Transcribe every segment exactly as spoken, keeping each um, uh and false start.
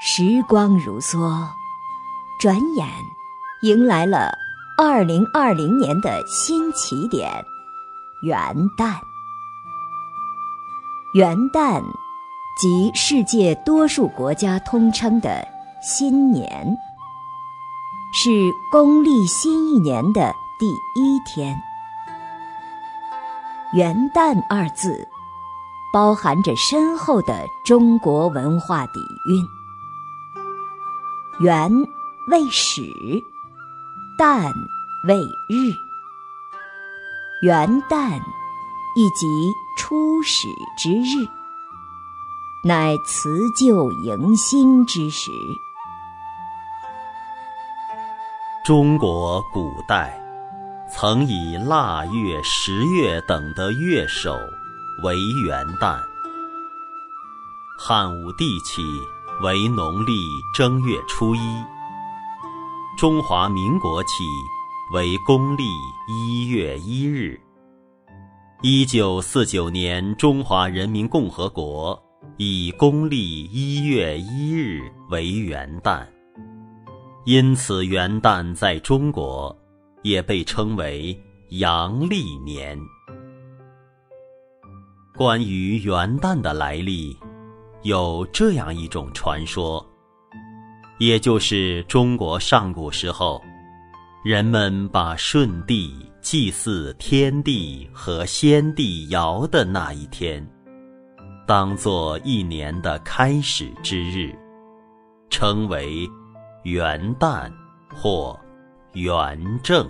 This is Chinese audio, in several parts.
时光如梭，转眼迎来了二零二零年的新起点——元旦。元旦即世界多数国家通称的新年，是公历新一年的第一天。元旦二字包含着深厚的中国文化底蕴。元为始，旦为日，元旦亦即初始之日，乃辞旧迎新之时。 中国古代曾以腊月、十月等的月首为元旦，汉武帝起为农历正月初一，中华民国起为公历一月一日。一九四九年，中华人民共和国以公历一月一日为元旦，因此元旦在中国也被称为阳历年。关于元旦的来历，有这样一种传说，也就是中国上古时候，人们把舜帝祭祀天地和先帝尧的那一天，当作一年的开始之日，称为元旦或元正。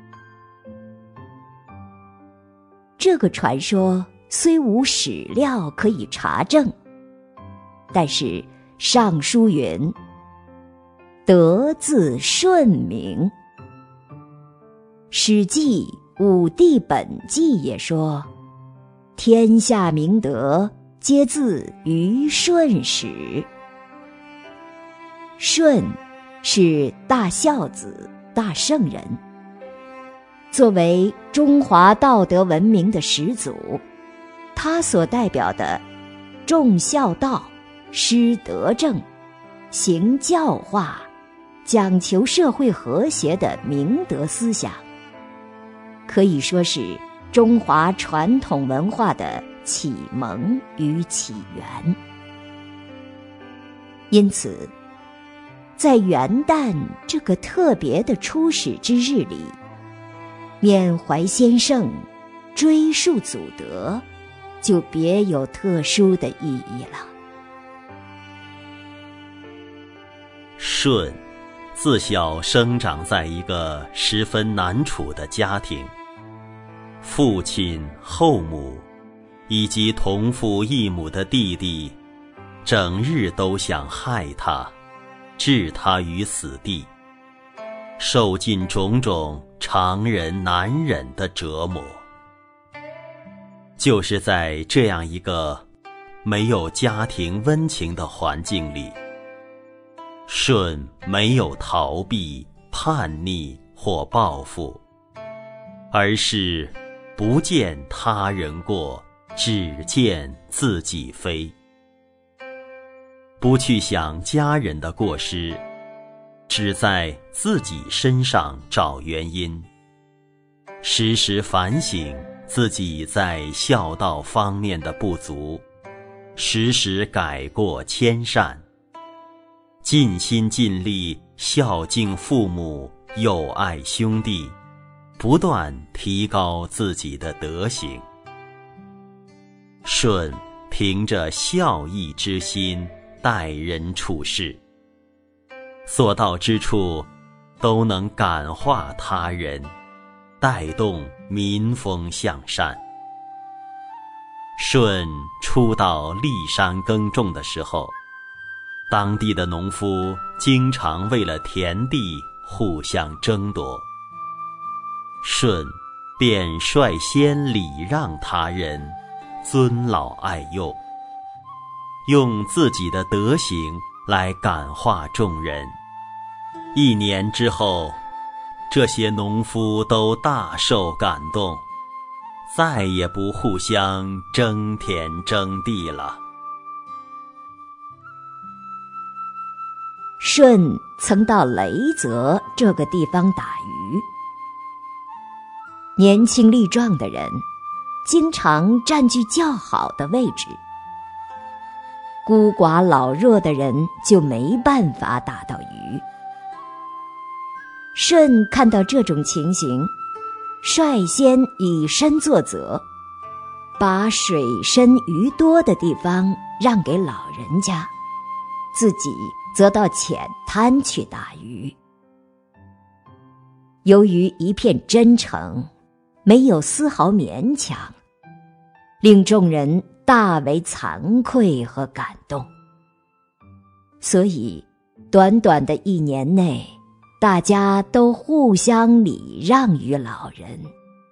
这个传说虽无史料可以查证，但是《尚书》云：“德自舜明。”《史记·武帝本纪》也说：“天下明德，皆自于舜始。”舜是大孝子、大圣人，作为中华道德文明的始祖，他所代表的重孝道、施德政、行教化、讲求社会和谐的明德思想，可以说是中华传统文化的启蒙与起源。因此，在元旦这个特别的初始之日里，缅怀先圣，追溯祖德，就别有特殊的意义了。 舜自小生长在一个十分难处的家庭，父亲、后母以及同父异母的弟弟，整日都想害他，置他于死地，受尽种种常人难忍的折磨。就是在这样一个没有家庭温情的环境里，舜没有逃避、叛逆或报复，而是不见他人过，只见自己非。不去想家人的过失，只在自己身上找原因，时时反省自己在孝道方面的不足，时时改过迁善，尽心尽力孝敬父母，友爱兄弟，不断提高自己的德行。舜凭着孝义之心待人处事，所到之处都能感化他人，带动民风向善。舜初到骊山耕种的时候，当地的农夫经常为了田地互相争夺，舜便率先礼让他人，尊老爱幼，用自己的德行来感化众人。一年之后，这些农夫都大受感动，再也不互相争田争地了。 舜曾到雷泽这个地方打鱼。年轻力壮的人经常占据较好的位置，孤寡老弱的人就没办法打到鱼。舜看到这种情形，率先以身作则，把水深鱼多的地方让给老人家，自己则到浅滩去打鱼。由于一片真诚，没有丝毫勉强，令众人大为惭愧和感动。所以短短的一年内，大家都互相礼让于老人。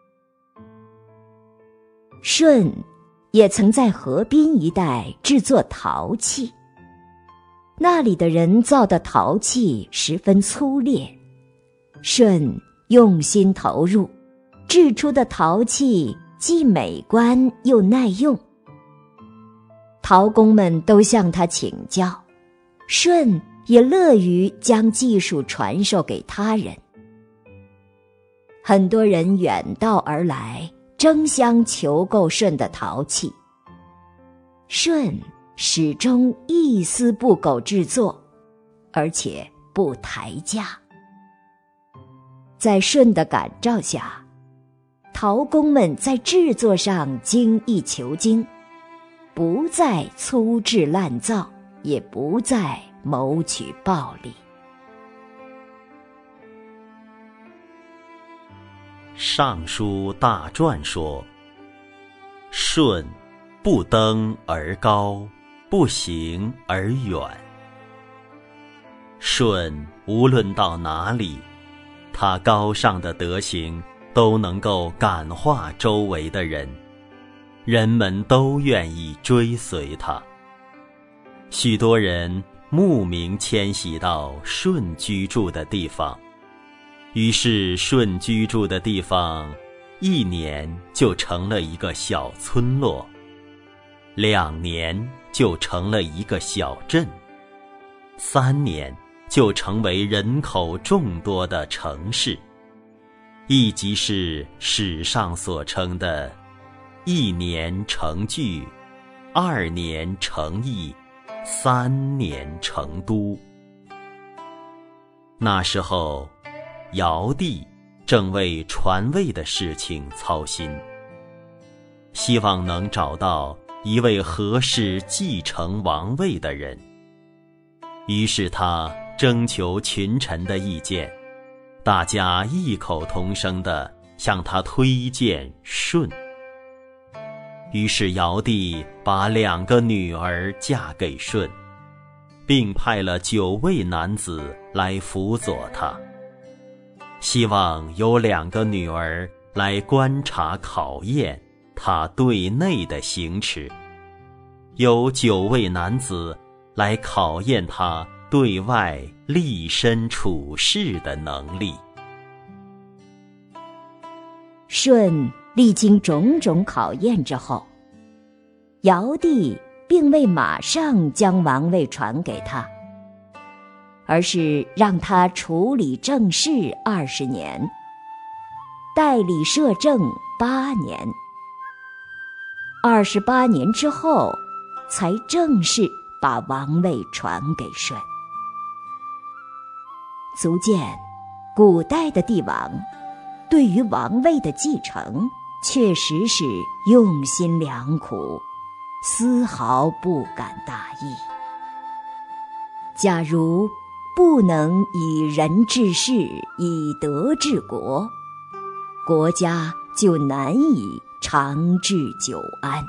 舜也曾在河滨一带制作陶器，那里的人造的陶器十分粗劣，舜用心投入，制出的陶器既美观又耐用。陶工们都向他请教，舜也乐于将技术传授给他人。很多人远道而来，争相求购舜的陶器。舜始终一丝不苟制作，而且不抬价。在舜的感召下，陶工们在制作上精益求精，不再粗制滥造，也不再谋取暴利。 尚书大传说：舜不登而高，不行而远。舜无论到哪里，他高尚的德行都能够感化周围的人，人们都愿意追随他。许多人慕名迁徙到舜居住的地方，于是舜居住的地方一年就成了一个小村落，两年就成了一个小镇，三年就成为人口众多的城市，亦即是史上所称的一年成聚，二年成邑，三年成都。那时候尧帝正为传位的事情操心，希望能找到一位合适继承王位的人。于是他征求群臣的意见，大家异口同声地向他推荐舜。于是尧帝把两个女儿嫁给舜，并派了九位男子来辅佐他，希望有两个女儿来观察考验他对内的行持，有九位男子来考验他对外立身处世的能力。 舜历经种种考验之后，尧帝并未马上将王位传给他，而是让他处理政事二十年，代理摄政八年。二十八年之后，才正式把王位传给舜。足见古代的帝王对于王位的继承确实是用心良苦，丝毫不敢大意。假如不能以仁治世，以德治国，国家就难以长治久安。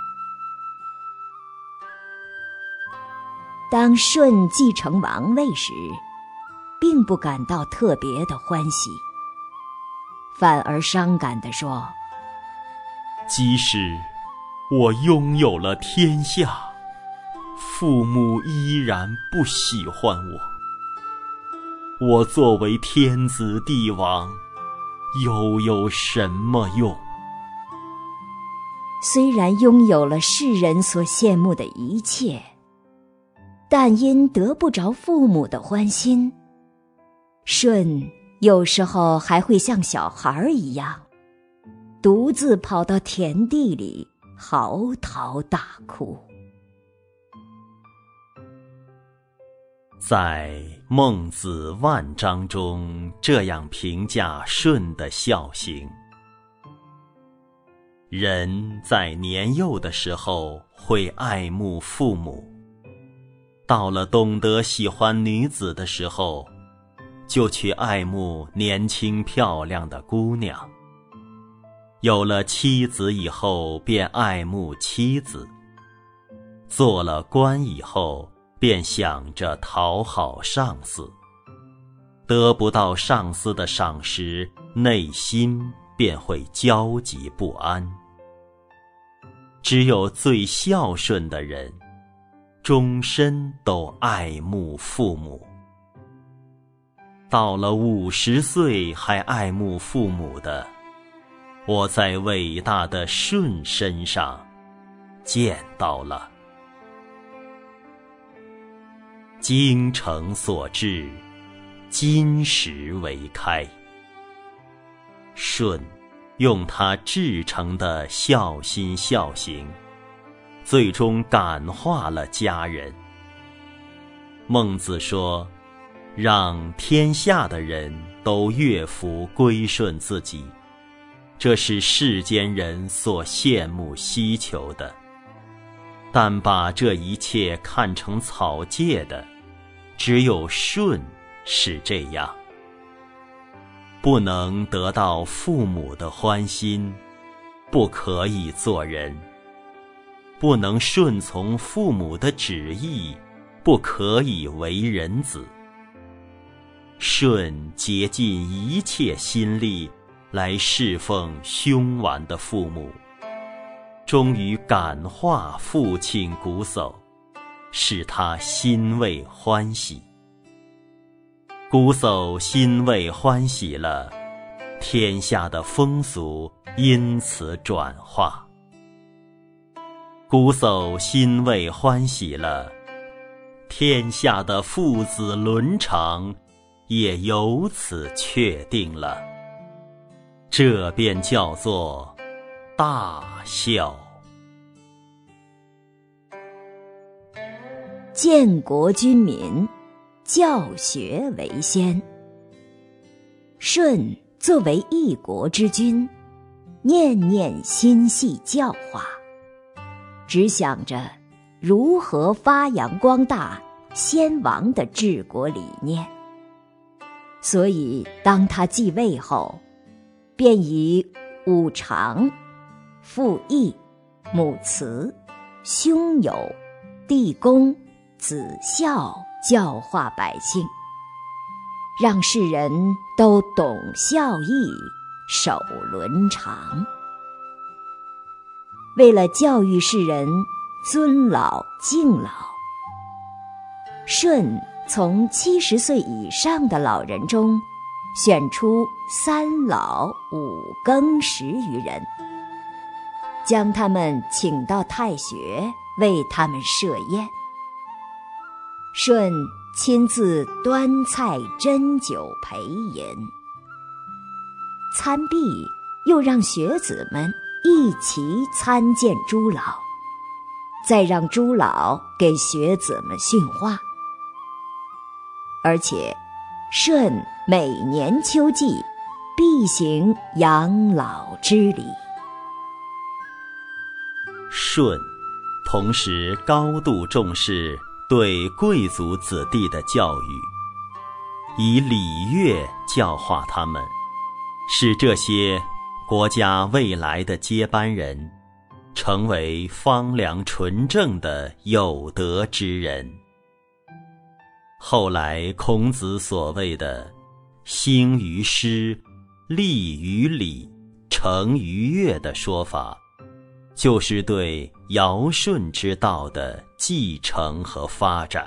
当舜继承王位时，并不感到特别的欢喜，反而伤感地说： 即使我拥有了天下，父母依然不喜欢我，我作为天子帝王，又有什么用？ 虽然拥有了世人所羡慕的一切， 但因得不着父母的欢心，舜有时候还会像小孩一样，独自跑到田地里嚎啕大哭。 在孟子万章中这样评价舜的孝行：人在年幼的时候会爱慕父母，到了懂得喜欢女子的时候，就去爱慕年轻漂亮的姑娘。有了妻子以后便爱慕妻子，做了官以后便想着讨好上司，得不到上司的赏识，内心便会焦急不安。只有最孝顺的人，终身都爱慕父母。到了五十岁还爱慕父母的，我在伟大的舜身上见到了。精诚所至，金石为开。舜用他至诚的孝心孝行，最终感化了家人。孟子说，让天下的人都乐服归顺自己，这是世间人所羡慕希求的。但把这一切看成草芥的，只有舜是这样。不能得到父母的欢心，不可以做人；不能顺从父母的旨意，不可以为人子。舜竭尽一切心力来侍奉凶顽的父母，终于感化父亲瞽叟，使他欣慰欢喜。瞽叟欣慰欢喜了，天下的风俗因此转化。瞽叟欣慰欢喜了，天下的父子伦常也由此确定了。这便叫做大孝。 建国君民，教学为先。舜作为一国之君，念念心系教化，只想着如何发扬光大先王的治国理念。所以当他继位后，便以五常、父义、母慈、兄友、弟恭、子孝教化百姓，让世人都懂孝义，守伦常。为了教育世人尊老敬老，舜从七十岁以上的老人中选出三老五更十余人，将他们请到太学，为他们设宴。舜亲自端菜斟酒陪饮，餐毕又让学子们一齐参见诸老，再让诸老给学子们训话。而且舜每年秋季必行养老之礼。 舜同时高度重视对贵族子弟的教育，以礼乐教化他们，使这些国家未来的接班人成为方良纯正的有德之人。后来孔子所谓的兴于诗，立于礼，成于乐的说法，就是对尧舜之道的继承和发展。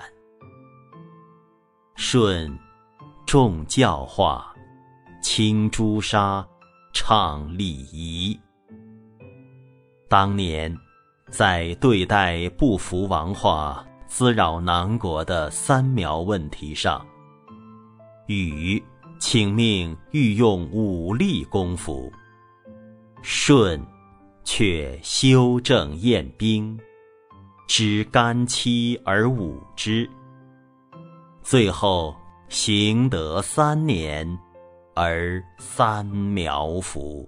舜重教化，轻诛杀，倡礼仪。当年在对待不服王化、 滋扰南国的三苗问题上，禹请命欲用武力攻服，舜却修正验兵，知干戚而侮之，最后行得三年而三苗服。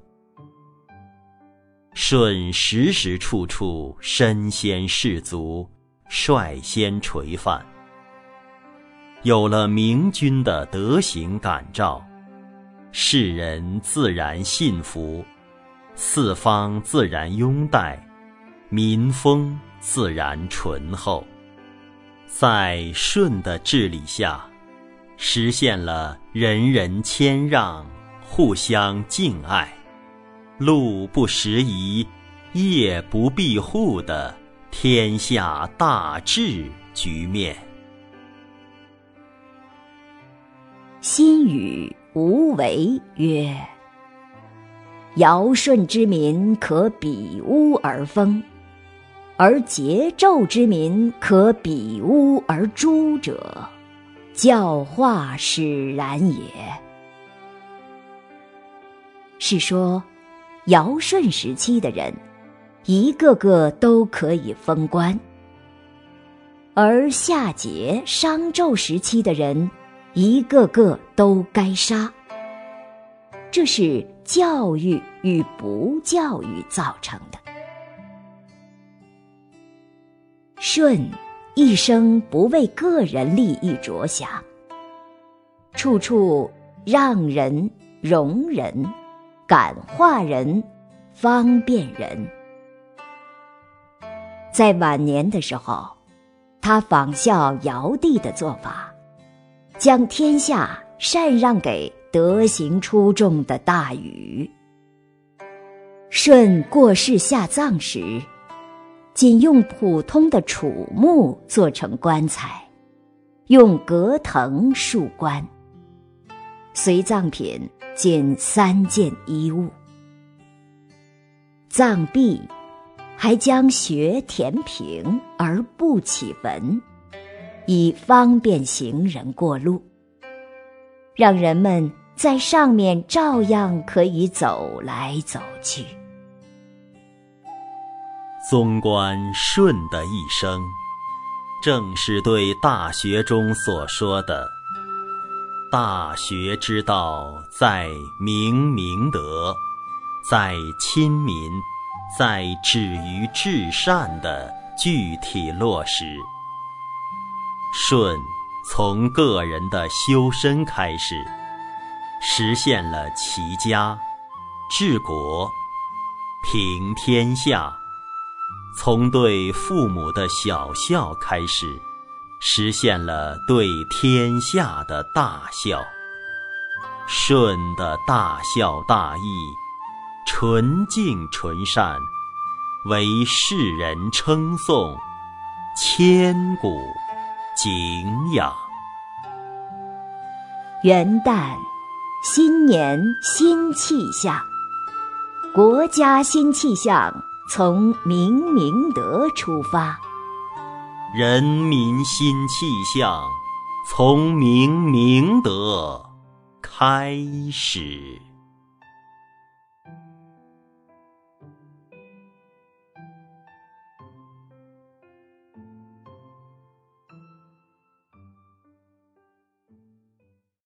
舜时时处处身先士卒，率先垂范，有了明君的德行感召，世人自然信服，四方自然拥戴，民风自然淳厚。在舜的治理下，实现了人人谦让，互相敬爱，路不拾遗，夜不闭户的天下大治局面。 辛禹无为曰：尧舜之民可比屋而封，而桀纣之民可比屋而诛者，教化使然也。是说尧舜时期的人一个个都可以封官，而夏桀商纣时期的人一个个都该杀。这是教育与不教育造成的。舜一生不为个人利益着想，处处让人、容人、感化人、方便人。在晚年的时候，他仿效尧帝的做法，将天下禅让给德行出众的大禹。舜过世下葬时，仅用普通的楚木做成棺材，用葛藤束棺，随葬品仅三件衣物。葬毕，还将穴填平而不起坟，以方便行人过路，让人们在上面照样可以走来走去。 纵观舜的一生，正是对《大学》中所说的大学之道，在明明德，在亲民，在止于至善的具体落实。舜从个人的修身开始，实现了齐家、治国、平天下；从对父母的小孝开始，实现了对天下的大孝。舜的大孝大义，纯净纯善，为世人称颂，千古敬仰。 元旦，新年新气象，国家新气象从明明德出发， 人民新气象从明明德开始。